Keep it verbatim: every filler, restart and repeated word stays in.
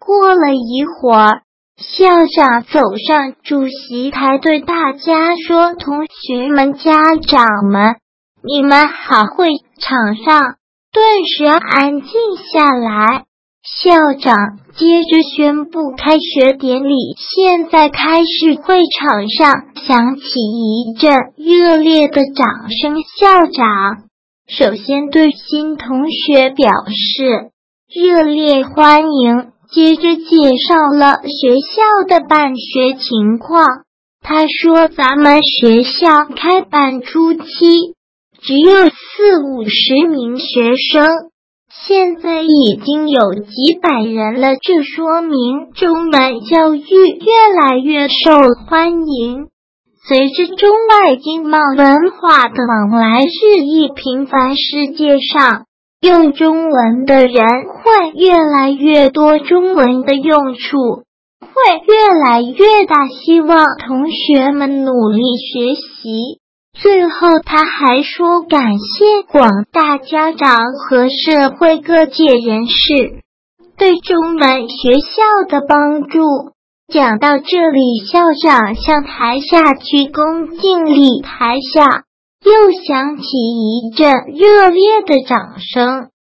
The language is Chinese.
过了一会儿，校长走上主席台，对大家说：“同学们、家长们，你们好会。”场上顿时安静下来。校长接着宣布开学典礼现在开始，会场上响起一阵热烈的掌声。校长首先对新同学表示热烈欢迎，接着介绍了学校的办学情况。他说，咱们学校开办初期只有四五十名学生，现在已经有几百人了，这说明中文教育越来越受欢迎。随着中外经贸文化的往来日益频繁，世界上用中文的人会越来越多，中文的用处会越来越大，希望同学们努力学习。最后他还说感谢广大家长和社会各界人士对中文学校的帮助。讲到这里，校长向台下鞠躬敬礼，台下又响起一阵热烈的掌声。